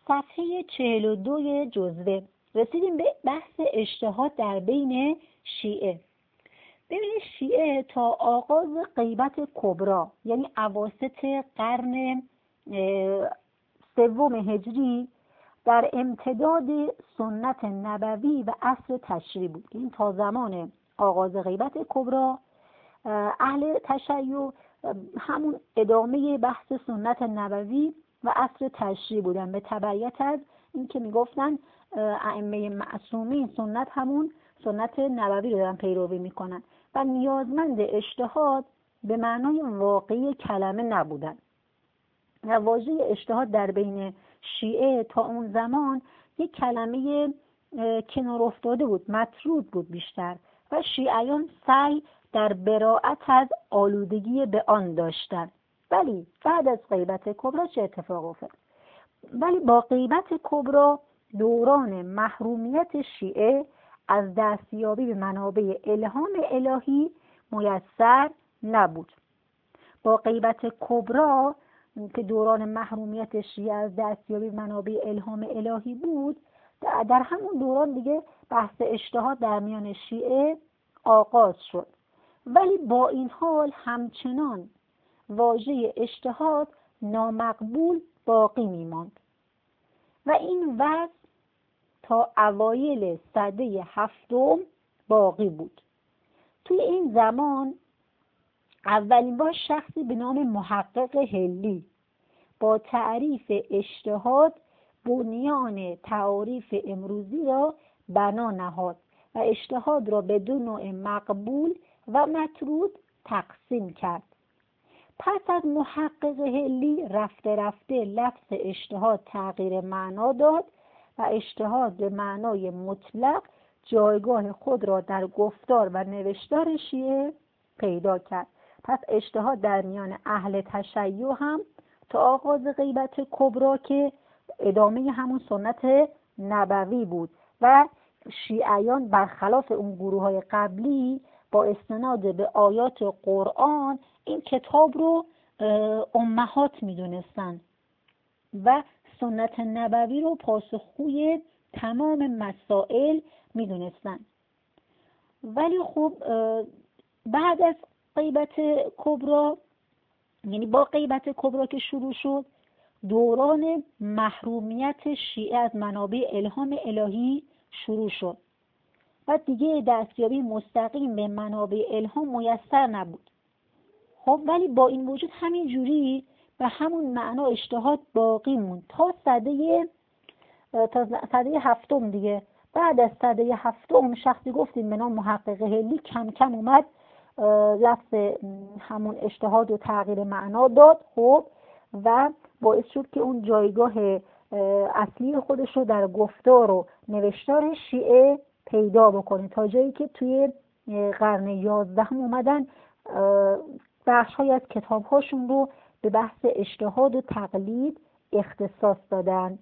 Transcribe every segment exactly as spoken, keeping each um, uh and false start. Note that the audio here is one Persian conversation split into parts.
صفحه چهل و دو جزوه رسیدیم به بحث اجتهاد در بین شیعه. ببینید شیعه تا آغاز غیبت کبری یعنی اواسط قرن سوم هجری در امتداد سنت نبوی و عصر تشریع بود. این تا زمان آغاز غیبت کبری اهل تشیع همون ادامه بحث سنت نبوی و عصر تشریع بودن، به تبعیت از این که میگفتن ائمه معصومین سنت همون سنت نبوی رو دارن پیروی میکنن و نیازمند اجتهاد به معنای واقعی کلمه نبودن. و واژه اجتهاد در بین شیعه تا اون زمان یک کلمه کنار افتاده بود، مطرود بود بیشتر و شیعیان سعی در براءت از آلودگی به آن داشتند. ولی بعد از غیبت کبری چه اتفاق افتاد؟ ولی با غیبت کبری دوران محرومیت شیعه از دستیابی به منابع الهام الهی میسر نبود. با غیبت کبری که دوران محرومیت شیعه از دستیابی به منابع الهام الهی بود، در همون دوران دیگه بحث اجتهاد در میان شیعه آغاز شد. ولی با این حال همچنان واژه اجتهاد نامقبول باقی میماند و این وضع تا اوایل سده هفتم باقی بود. توی این زمان اولین بار شخصی به نام محقق هلی با تعریف اجتهاد بنیان تعاریف امروزی را بنا نهاد و اجتهاد را به دو نوع مقبول و مطرود تقسیم کرد. پس از محقق هلی رفته رفته لفظ اجتهاد تغییر معنا داد و اجتهاد به معنای مطلق جایگاه خود را در گفتار و نوشتار شیعه پیدا کرد. پس اجتهاد در میان اهل تشیع هم تا آغاز غیبت کبری که ادامه همون سنت نبوی بود و شیعیان برخلاف اون گروه های قبلی با استناد به آیات قرآن این کتاب رو امهات میدونستن و سنت نبوی رو پاسخگوی تمام مسائل میدونستن. ولی خب بعد از غیبت کبری یعنی با غیبت کبری که شروع شد دوران محرومیت شیعه از منابع الهام الهی شروع شد و دیگه دستیابی مستقیم به منابع الهام میسر نبود. خب ولی با این وجود همین جوری به همون معنا اجتهاد باقی موند تا سده تا سده هفتم دیگه. بعد از سده هفتم شخصی گفتیم به نام محقق هلی کم کم اومد لفظ همون اجتهاد و تغییر معنا داد خب و باعث شد که اون جایگاه اصلی خودش رو در گفتار و نوشتار شیعه پیدا بکنه تا جایی که توی قرن یازدهم اومدن بخش‌های از کتاب‌هاشون رو به بحث اجتهاد و تقلید اختصاص دادند.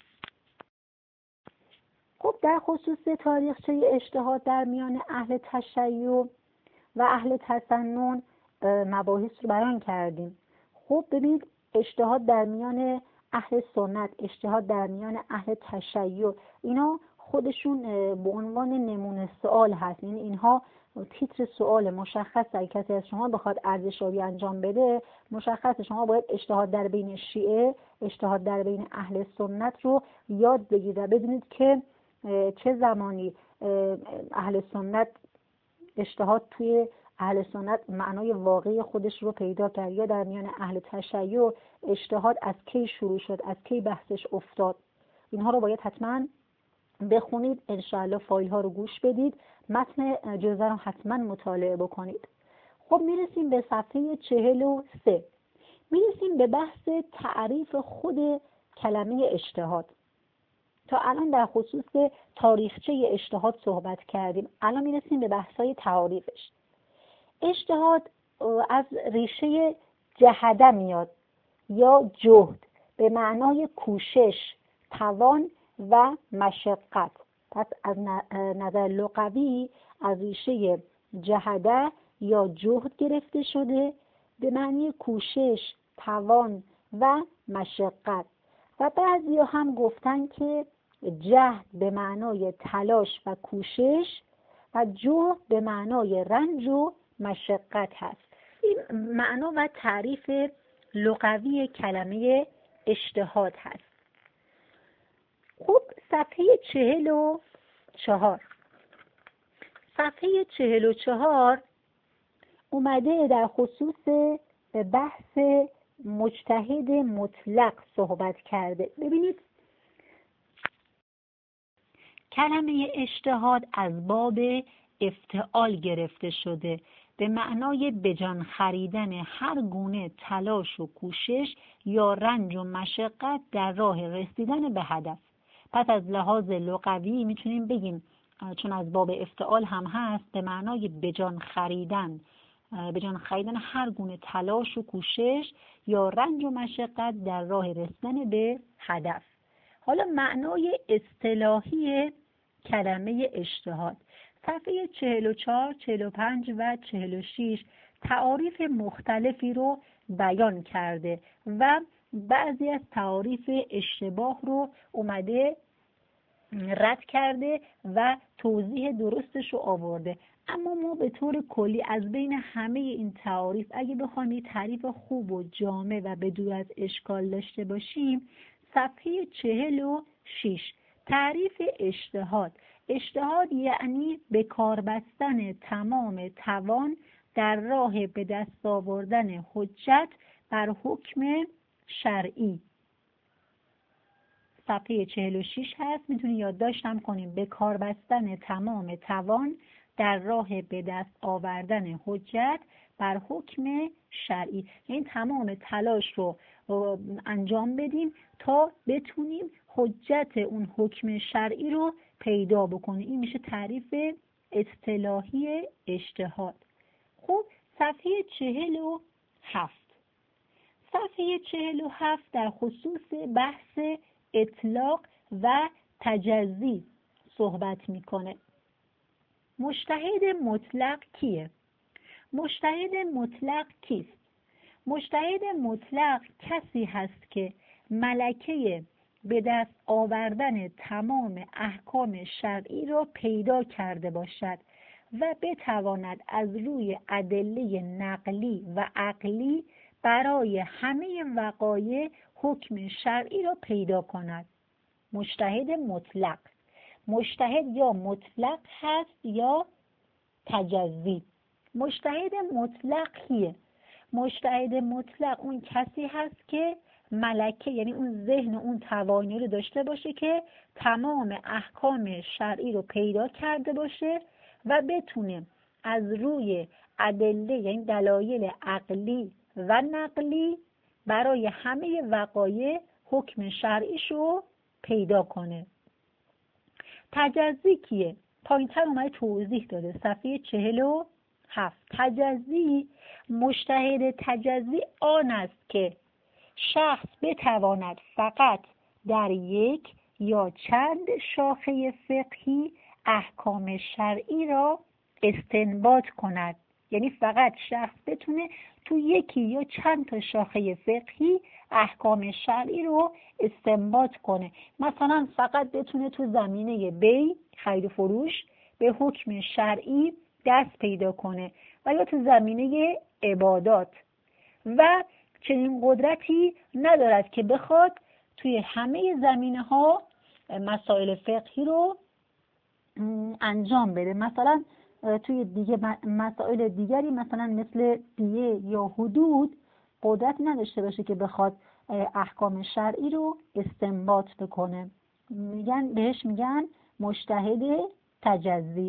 خب در خصوص تاریخچه اجتهاد در میان اهل تشیع و اهل تسنن مباحث رو بیان کردیم. خب ببینید اجتهاد در میان اهل سنت، اجتهاد در میان اهل تشیع، اینا خودشون به عنوان نمونه سوال هست. یعنی اینها تیتر سوال مشخص اگه کسی از شما بخواد ارزشیابی انجام بده مشخص شما باید اجتهاد در بین شیعه، اجتهاد در بین اهل سنت رو یاد بگیرید و بدونید که چه زمانی اهل سنت اجتهاد توی اهل سنت معنای واقعی خودش رو پیدا کرد یا در میان اهل تشیع اجتهاد از کی شروع شد، از کی بحثش افتاد. اینها رو باید حتما بخونید، انشاءالله فایل ها رو گوش بدید، متن جزوه رو حتما مطالعه بکنید. خب میرسیم به صفحه چهل و سه، میرسیم به بحث تعریف خود کلمه اجتهاد. تا الان در خصوص تاریخچه اجتهاد صحبت کردیم، الان میرسیم به بحث‌های تعاریفش. اجتهاد از ریشه جهده میاد یا جهد به معنای کوشش، توان و مشقت. پس از نظر لغوی از ریشه جهده یا جهد گرفته شده به معنی کوشش، توان و مشقت و بعضی هم گفتن که جهد به معنای تلاش و کوشش و جهد به معنای رنج و مشقت هست. این معنا و تعریف لغوی کلمه اجتهاد هست. خب صفحه چهل و چهار صفحه چهل و چهار اومده در خصوص بحث مجتهد مطلق صحبت کرده. ببینید کلمه اجتهاد از باب افتعال گرفته شده، به معنای بجان خریدن هر گونه تلاش و کوشش یا رنج و مشقت در راه رسیدن به هدف. پس از لحاظ لغوی میتونیم بگیم چون از باب افتعال هم هست، به معنای بجان خریدن بجان خریدن هر گونه تلاش و کوشش یا رنج و مشقت در راه رسیدن به هدف. حالا معنای اصطلاحی کلمه اجتهاد صفحه چهل و چهار، چهل و پنج و چهل و شش تعاریف مختلفی رو بیان کرده و بعضی از تعاریف اشتباه رو اومده رد کرده و توضیح درستش رو آورده. اما ما به طور کلی از بین همه این تعاریف اگه بخوایم یه تعریف خوب و جامع و بدون از اشکال داشته باشیم، صفحه چهل و شش تعریف اجتهاد. اجتهاد یعنی به کار بستن تمام توان در راه به دست آوردن حجت بر حکم شرعی. صفحه چهل و شش هست، میتونی یادداشت هم کنیم. به کار بستن تمام توان در راه به دست آوردن حجت بر حکم شرعی، یعنی تمام تلاش رو انجام بدیم تا بتونیم حجت اون حکم شرعی رو پیدا بکنیم. این میشه تعریف اصطلاحی اجتهاد. خب صفحه چهل و هفت صفحه چهل و هفت در خصوص بحث اطلاق و تجزی صحبت میکنه. مجتهد مطلق کیه؟ مجتهد مطلق کیست؟ مجتهد مطلق کسی هست که ملکه به دست آوردن تمام احکام شرعی را پیدا کرده باشد و بتواند از روی ادله نقلی و عقلی برای همه وقایع حکم شرعی را پیدا کند. مجتهد مطلق. مجتهد یا مطلق هست یا تجزی. مجتهد مطلق کیه؟ مجتهد مطلق اون کسی هست که ملکه، یعنی اون ذهن، اون توانایی رو داشته باشه که تمام احکام شرعی رو پیدا کرده باشه و بتونه از روی ادله، یعنی دلایل عقلی و نقلی برای همه وقایع حکم شرعیش رو پیدا کنه. تجزی کیه؟ پایین‌تر اومده توضیح داده صفحه چهل و هفت. تجزی، مجتهد تجزی آن است که شخص بتواند فقط در یک یا چند شاخه فقهی احکام شرعی را استنباط کند. یعنی فقط شخص بتونه تو یکی یا چند تا شاخه فقهی احکام شرعی رو استنباط کنه. مثلا فقط بتونه تو زمینه بی، خرید و فروش، به حکم شرعی دست پیدا کنه و یا تو زمینه عبادات، و چنین قدرتی ندارد که بخواد توی همه زمینه ها مسائل فقهی رو انجام بده. مثلا توی دیگه مسائل دیگری مثلا مثل دیه یا حدود قدرت نداشته باشه که بخواد احکام شرعی رو استنباط بکنه. میگن بهش میگن مجتهد تجزی.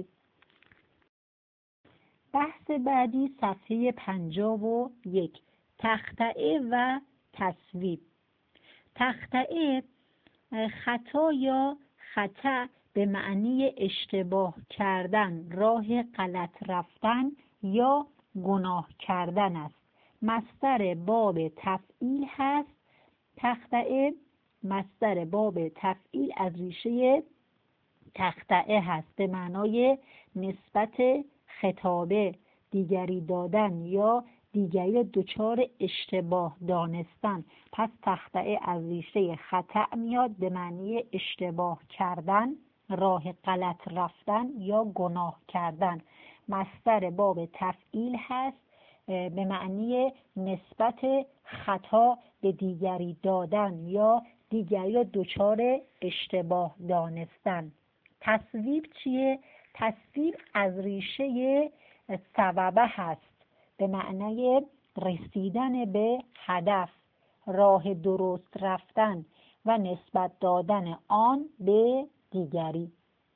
بحث بعدی صفحه پنجاه و یک تخطئه و تصویب. تخطئه خطا یا خطا به معنی اشتباه کردن، راه غلط رفتن یا گناه کردن است. مصدر باب تفعیل هست. تخطئه مصدر باب تفعیل از ریشه تخطئه هست، به معنای نسبت خطابه، دیگری دادن یا دیگری دچار اشتباه دانستن. پس تخطئه از ریشه خطأ میاد به معنی اشتباه کردن، راه غلط رفتن یا گناه کردن. مصدر باب تفعیل هست به معنی نسبت خطا به دیگری دادن یا دیگری را دچار اشتباه دانستن. تصویب چیه؟ تصویب از ریشه سببه هست به معنی رسیدن به هدف، راه درست رفتن و نسبت دادن آن به دیگری.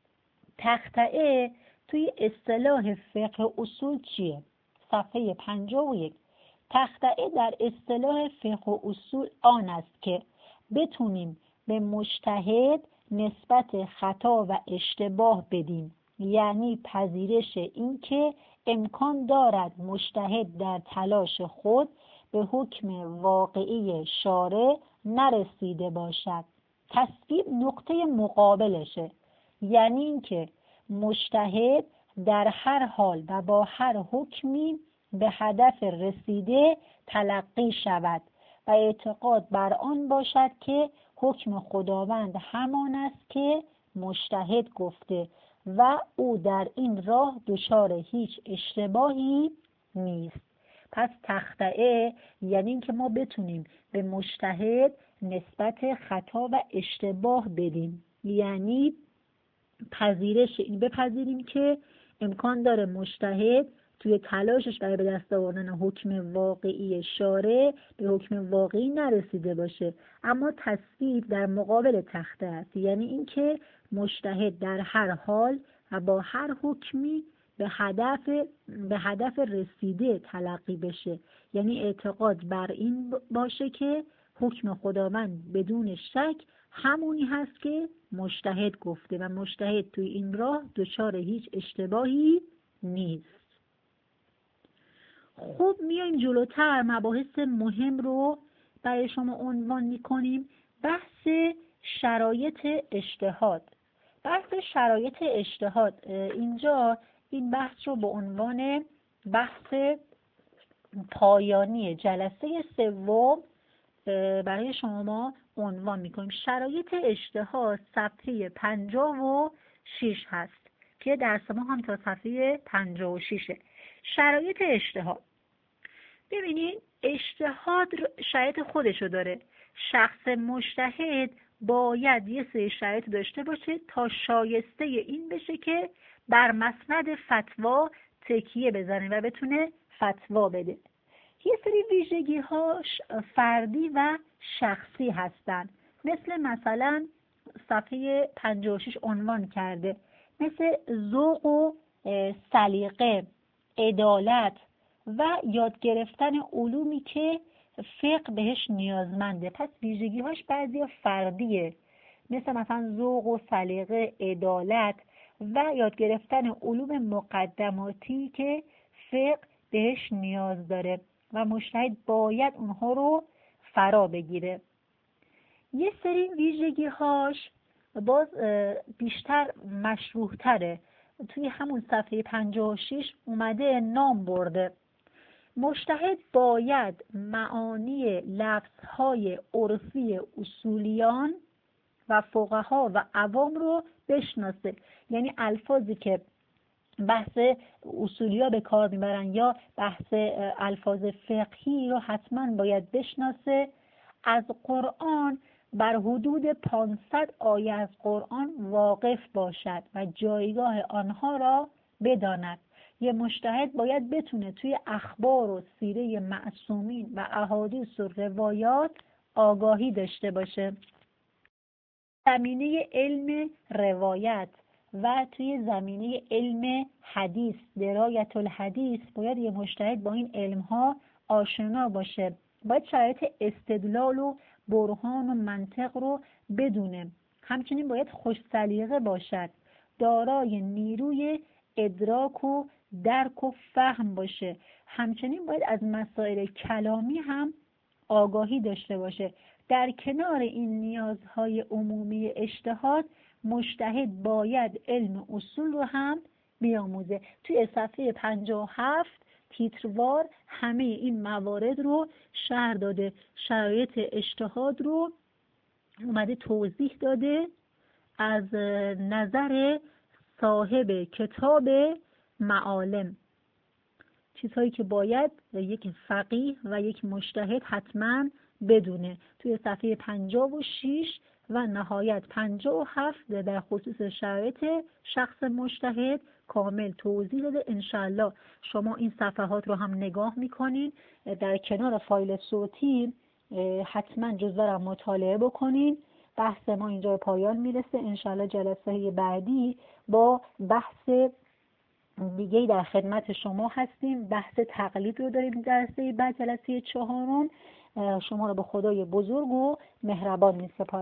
تخطئه توی اصطلاح فقه اصول چیه؟ صفحه پنجاه و یک. تخطئه در اصطلاح فقه اصول آن است که بتونیم به مجتهد نسبت خطا و اشتباه بدیم، یعنی پذیرش این که امکان دارد مجتهد در تلاش خود به حکم واقعی شارع نرسیده باشد. تصویب نقطه مقابلشه، یعنی اینکه مجتهد در هر حال و با هر حکمی به هدف رسیده تلقی شود و اعتقاد بر آن باشد که حکم خداوند همان است که مجتهد گفته و او در این راه دچار هیچ اشتباهی نیست. پس تخطئه یعنی اینکه ما بتونیم به مجتهد نسبت خطا و اشتباه بدیم، یعنی پذیرش این بپذیریم که امکان داره مجتهد توی تلاشش برای به دست آوردن حکم واقعی شارع به حکم واقعی نرسیده باشه. اما تصویب در مقابل تخطئه است، یعنی اینکه مجتهد در هر حال و با هر حکمی به هدف به هدف رسیده تلقی بشه، یعنی اعتقاد بر این باشه که حکم خداوند بدون شک همونی هست که مجتهد گفته و مجتهد توی این راه دچار هیچ اشتباهی نیست. خب میایم جلوتر مباحث مهم رو برای شما عنوان میکنیم. بحث شرایط اجتهاد. بحث شرایط اجتهاد اینجا این بحث رو به عنوان بحث پایانی جلسه سوم برای شما عنوان میکنیم. شرایط اجتهاد صفحه پنجاه و شش هست که درس ما هم تا صفحه پنجاه و شش. شرایط اجتهاد، ببینید اجتهاد شرایط خودشو داره. شخص مجتهد باید یه سری شرایط داشته باشه تا شایسته این بشه که بر مسند فتوا تکیه بزنه و بتونه فتوا بده. یه سری ویژگی هاش فردی و شخصی هستن، مثل مثلا صفحه پنجاه و شش عنوان کرده، مثل ذوق و سلیقه، عدالت و یاد گرفتن علومی که فقه بهش نیازمنده. پس ویژگی هاش بعضی فردیه، مثل مثلا ذوق و سلیقه، عدالت و یاد گرفتن علوم مقدماتی که فقه بهش نیاز داره و مجتهد باید اونها رو فرا بگیره. یه سری ویژگی هاش باز بیشتر مشروح تره، توی همون صفحه پنجاه و شش اومده نام برده. مجتهد باید معانی لفظهای عرفی اصولیان و فقها و عوام رو بشناسه، یعنی الفاظی که بحث اصولیا به کار میبرن یا بحث الفاظ فقهی رو حتما باید بشناسه. از قرآن بر حدود پانصد آیه از قرآن واقف باشد و جایگاه آنها را بداند. یه مجتهد باید بتونه توی اخبار و سیره معصومین و احادیث و روایات آگاهی داشته باشه. زمینه علم روایت و توی زمینه علم حدیث، درایت الحدیث، باید یه مجتهد با این علمها آشنا باشه. باید شرایط استدلال و برهان و منطق رو بدونه. همچنین باید خوش سلیقه باشد، دارای نیروی ادراک و درک و فهم باشه. همچنین باید از مسائل کلامی هم آگاهی داشته باشه. در کنار این نیازهای عمومی اجتهاد، مجتهد باید علم اصول رو هم بیاموزه. توی صفحه پنجاه و هفت تیتروار همه این موارد رو شرح داده، شرایط اجتهاد رو اومده توضیح داده از نظر صاحب کتاب معالم، چیزهایی که باید یک فقیه و یک مجتهد حتما بدونه. توی صفحه پنجاه و شش و نهایت پنجاه و هفت در خصوص شرایط شخص مجتهد کامل توضیح داده. انشالله شما این صفحات رو هم نگاه میکنین، در کنار فایل صوتی حتما جزوه را مطالعه بکنین. بحث ما اینجا پایان میرسه. انشالله جلسه بعدی با بحث دیگه در خدمت شما هستیم. بحث تقلید رو داریم جلسه بعد، جلسه چهارم. شما رو به خدای بزرگ و مهربان می‌سپارم.